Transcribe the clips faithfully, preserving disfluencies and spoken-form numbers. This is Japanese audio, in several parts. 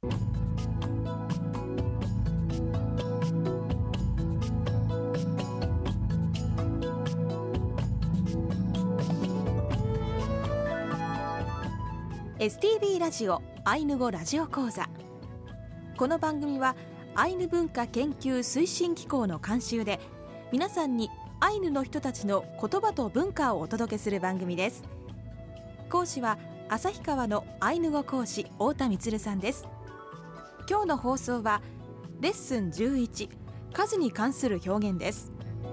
エスティービー ラジオアイヌ語ラジオ講座。この番組はアイヌ文化研究推進機構の監修で、皆さんにアイヌの人たちの言葉と文化をお届けする番組です。講師は旭川のアイヌ語講師太田充さんです。今日の放送はレッスンじゅういち、数に関する表現です。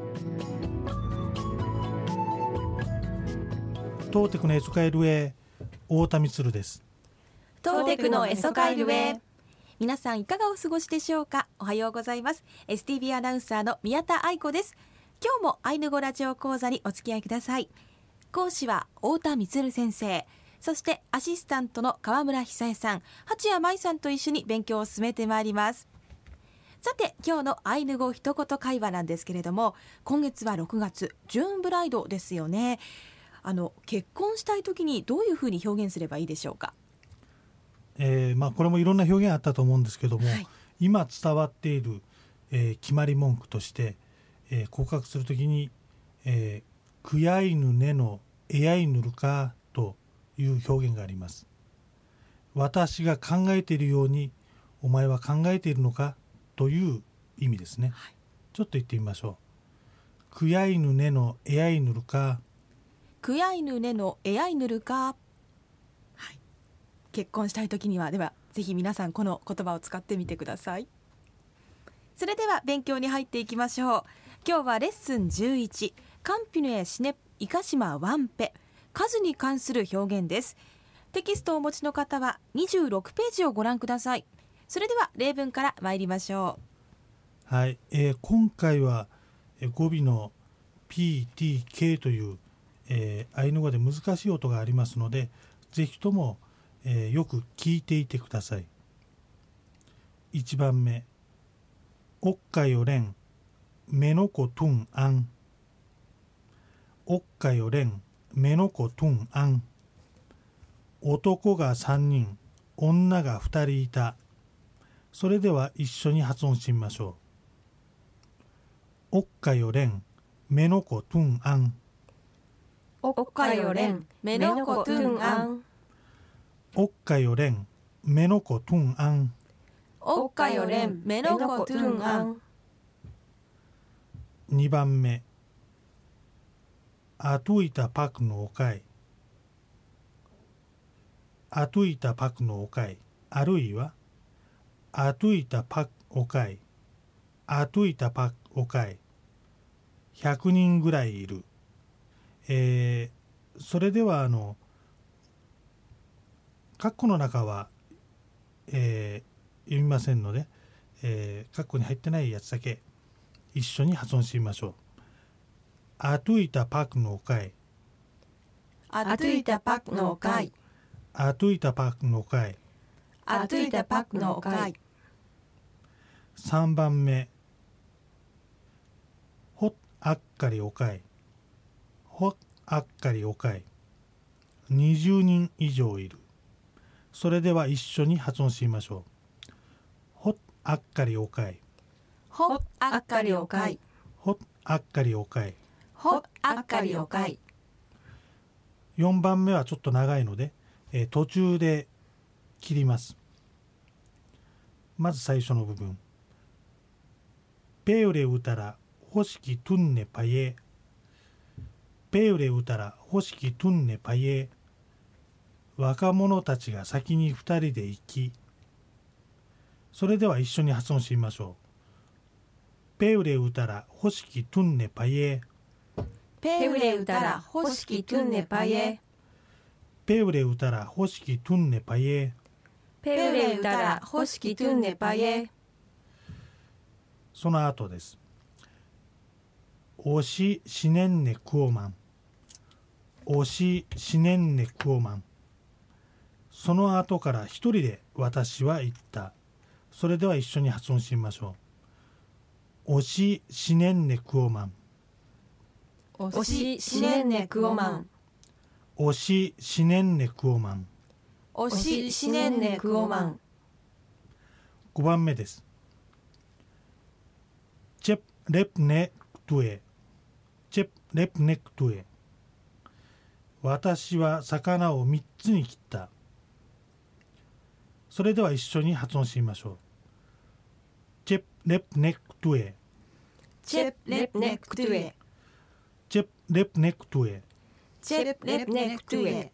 トーテクのエソカエルへ、太田充です。 トーテクのエソカエルへ。皆さんいかがお過ごしでしょうか。おはようございます。 エスティービー アナウンサーの宮田愛子です。今日もアイヌ語ラジオ講座にお付き合いください。講師は太田充先生、そしてアシスタントの川村久恵さん、八谷舞さんと一緒に勉強を進めてまいります。さて、今日のアイヌ語一言会話なんですけれども、今月はろくがつ、ジューンブライドですよね。あの結婚したい時にどういうふうに表現すればいいでしょうか。 えーまあ、これもいろんな表現あったと思うんですけども、はい、今伝わっている、えー、決まり文句として、えー、告白するときに、えー、くやいぬねのえやいぬるかという表現があります。私が考えているようにお前は考えているのかという意味ですね、はい、ちょっと言ってみましょう。くやいぬねのえやいぬるか、 くやいぬねのえやいぬるか、はい、結婚したい時には、ではぜひ皆さんこの言葉を使ってみてください。それでは勉強に入っていきましょう。今日はレッスンじゅういち、カンピヌエシネイカシマワンペ、数に関する表現です。テキストをお持ちの方はにじゅうろくページをご覧ください。それでは例文から参りましょう。はい、えー、今回は語尾の ピーティーケー というえー、アイヌ語で難しい音がありますので、ぜひとも、えー、よく聞いていてください。いちばんめ、おっかよれんめのことんあん。おっかよれんめのことんあん。男がさんにん、女がふたりいた。それでは一緒に発音してみましょう。おっかよれんめのことんあん。 おっかよれんめのこトゥンアン。 おっかよれんめのこトゥンアン。 おっかよれんめのこトゥンアン。 にばんめ、あといたパクのおかい。あといたパクのおかい、あるいはあといたパクおかい、あといたパクおかい、ひゃくにんぐらいいる。えー、それではあの括弧の中は、えー、読みませんので、えー、括弧に入ってないやつだけ一緒に発音してみましょう。あといたパクのおかい、 あといたパクのおかい、 あといたパクのおかい、 あといたパクのおかい。 さんばんめ、ほっあっかりおかい、ほっあっかりおかい、にじゅうにん以上いる。それでは一緒に発音してみましょう。ほっあっかりおかい、 ほっあっかりおかい、 ほっあっかりおかい、 ほっあっかりおかい。 よんばんめはちょっと長いので、えー、途中で切ります。まず最初の部分、ペウレウタラホシキトゥンネパイエ、ペウレウタラホシキトゥンネパイエ。若者たちが先に二人で行き。それでは一緒に発音してみましょう。ペウレウタラホシキトゥンネパイエ、 ペウレウタラホシキトゥンネパイエ、 ペウレウタラホシキトゥンネパイエ、 ペウレウタラホシキトゥンネパイエ。 その後です。おししねんねクオマン、おししねんねクオマン。その後から一人で私は言った。それでは一緒に発音してみましょう。おししねんねクオマン、 おししねんねクオマン、 おししねんねクオマン、 おししねんねクオマン。 ごばんめです。チェプレプネクトゥエチェプレプネクトゥエ私は魚をみっつに切った。それでは一緒に発音してみましょう。チェプレプネクトゥエチェプレプネクトゥエチェプレプネクトゥエチェプレプネクトゥエ。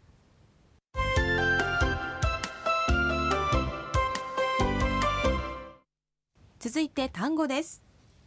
続いて単語です。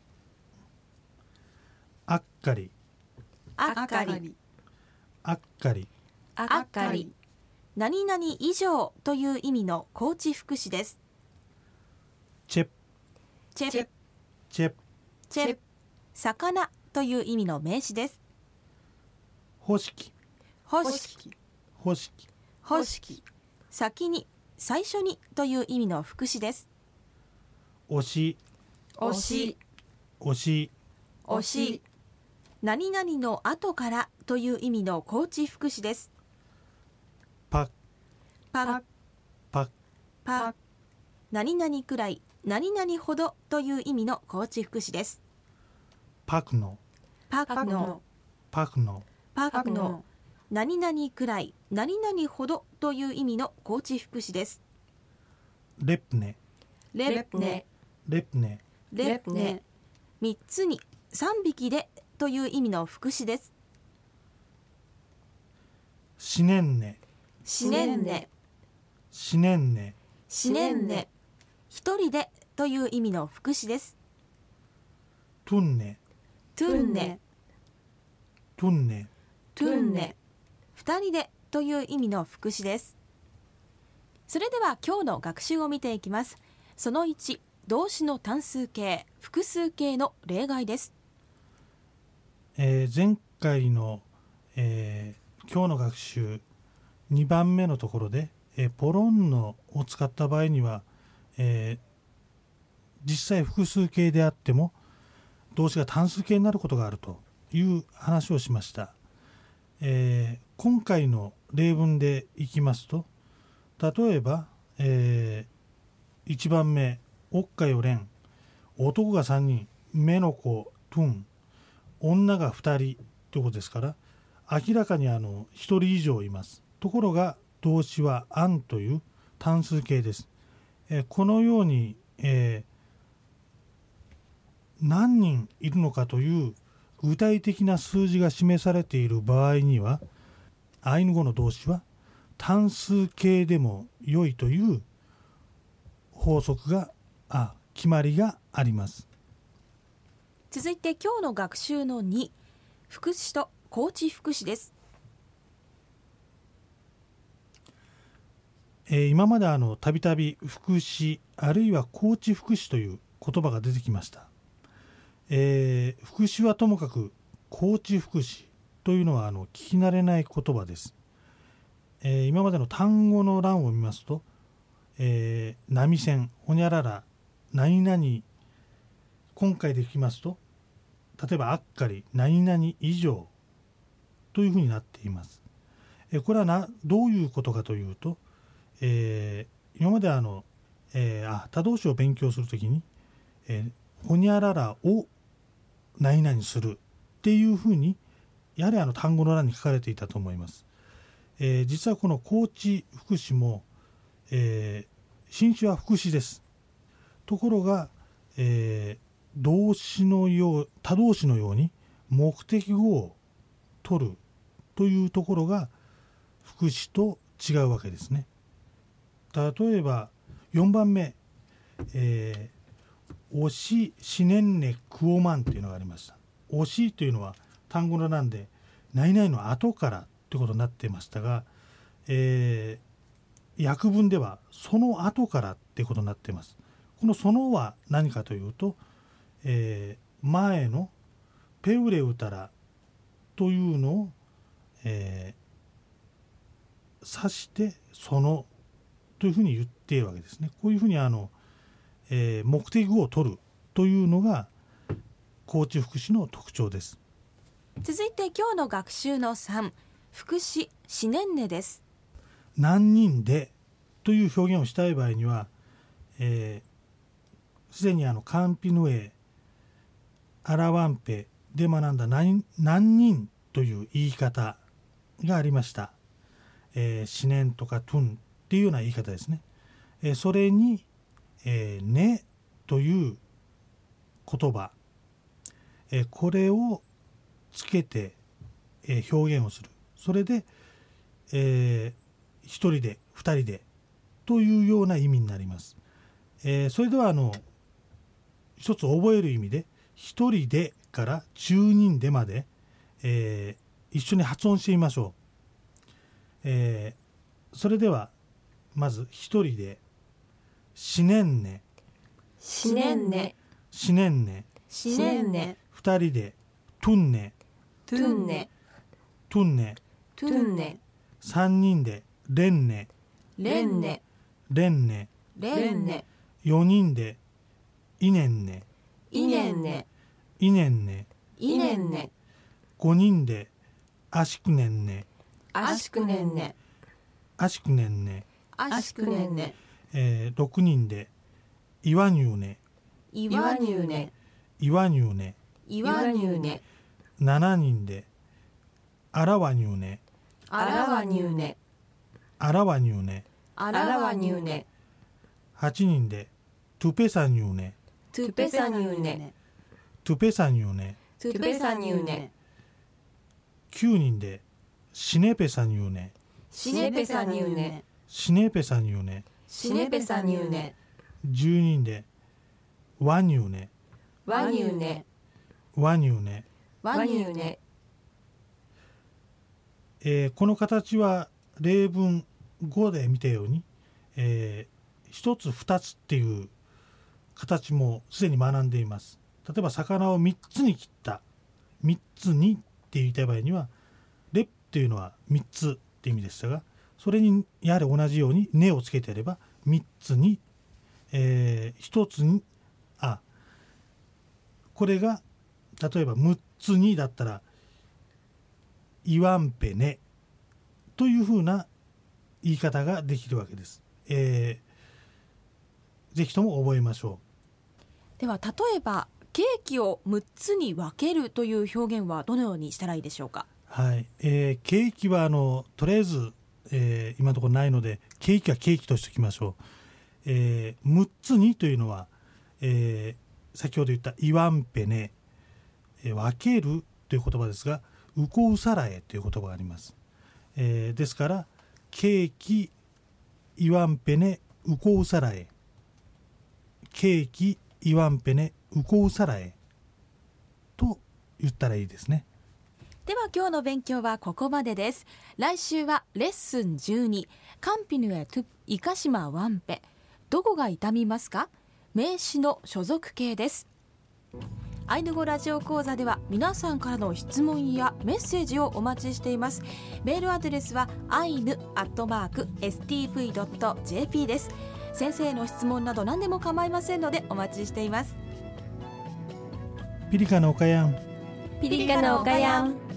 あっかりあっかりあっかりあっかり何々以上という意味の高知副詞です。 チェプチェプチェプチェプ魚という意味の名詞です。 ほしきほしきほしきほしき先に最初にという意味の副詞です。 おしおしおしおし何々の後からという意味の高知副詞です。 パパパパ何々くらい何々ほどという意味の高知副詞です。 パクのパクのパクのパクの何々くらい何々ほどという意味の高知副詞です。 レプネレプネレプネレプネみっつにさんびきでという意味の副詞です。 しねんねしねんねしねんねしねんね一人でという意味の副詞です。 トゥンネトゥンネトゥンネトゥンネ二人でという意味の副詞です。それでは今日の学習を見ていきます。そのいち、動詞の単数形複数形の例外です。 えー、前回の、えー、今日の学習にばんめのところで、えー、ポロンノを使った場合には、えー、実際複数形であっても動詞が単数形になることがあるという話をしました。えー、今回の例文でいきますと、例えば、えー、いちばんめおっかよれん男がさんにん目の子トゥン女がふたりということですから、明らかにあのひとり以上います。ところが動詞はアンという単数形です。えー、このように、えー、何人いるのかという具体的な数字が示されている場合にはアイヌ語の動詞は単数形でも良いという法則があ決まりがあります。 続いて今日の学習のに、副詞と高知副詞です。 えー、今まであのたびたび副詞あるいは高知副詞という言葉が出てきました。えー、副詞はともかく高知副詞というのはあの聞き慣れない言葉です。えー、今までの単語の欄を見ますと、えー、波線、ほにゃらら、何々、今回で聞きますと、例えばあっかり、何々以上というふうになっています。えー、これはなどういうことかというと、えー、今まであの、えー、あ他動詞を勉強するときに、えー、ほにゃららを何々するっていうふうにやはりあの単語の欄に書かれていたと思います。えー、実はこの高知副詞も、えー、新詞は副詞です。ところが、えー、動詞のよう他動詞のように目的語を取るというところが副詞と違うわけですね。例えばよんばんめ、えー、おししねんねくおまんというのがありました。おしというのは単語の欄で何々の後からということになっていましたが、えー、訳文ではその後からということになっています。このそのは何かというと、えー、前のペウレウタラというのを、えー、指してそのというふうに言っているわけですね。こういうふうにあの、えー、目的語を取るというのが高知副詞の特徴です。 続いて今日の学習のさん、副詞しねんねです。 何人でという表現をしたい場合には、えー、 すでにあのカンピヌエアラワンペで学んだ何人という言い方がありました。えー、シネンとかトゥンっていうような言い方ですね。えー、それに、えー、ねという言葉、えー、これをつけて、えー、表現をする。それで、えー、一人で二人でというような意味になります。えー、それではあの一つ覚える意味で一人でから十人でまで、えー、一緒に発音してみましょう。えー、それではまず一人でしねんねしねんねしねんねしねんね二人でトゥンネトゥンネトゥンネトゥンネ三人でレンネレンネレンネレンネ四人でイネンネイネンネイネンネイネンネ五人でアシクネンネアシクネンネアシクネンネ、 アシクネンネえー、六人でイワニューネイワニューネイワニューネイワニューネ七人でアラワニューネアラワニューネアラワニューネアラワニューネ八人でトゥペサニューネトゥペサニューネトゥペサニューネトゥペサニューネ九人でシネペサニューネシネペサニューネシネペサニューネシネペサニューネ十人でワニューネワニューネワニューネ、 ワニューネ、 えー、この形は例文ごで見たように、えー、一つ二つっていう形もすでに学んでいます。例えば魚を三つに切った三つにって言いたい場合にはレっていうのは三つって意味でしたが、それにやはり同じようにねをつけてやれば三つに、えー、一つにあこれが例えばむっつにだったらイワンペネというふうな言い方ができるわけです。えー、ぜひとも覚えましょう。では例えばケーキをむっつに分けるという表現はどのようにしたらいいでしょうか。 はい、えー、ケーキはあのとりあえず、えー、今のところないのでケーキはケーキとしておきましょう。えー、むっつにというのは、えー、先ほど言ったイワンペネ、えー、分けるという言葉ですがウコウサラエという言葉があります。えー、ですからケーキイワンペネウコウサラエケーキイワンペネウコウサラエと言ったらいいですね。 では今日の勉強はここまでです。来週はレッスンじゅうにカンピヌエトゥイカシマワンペどこが痛みますか名詞の所属形です。アイヌ語ラジオ講座では皆さんからの質問やメッセージをお待ちしています。メールアドレスはアイヌアットマークエスティーブイドットジェーピー です。先生の質問など何でも構いませんのでお待ちしています。 ピリカのおかやんピリカのおかやん。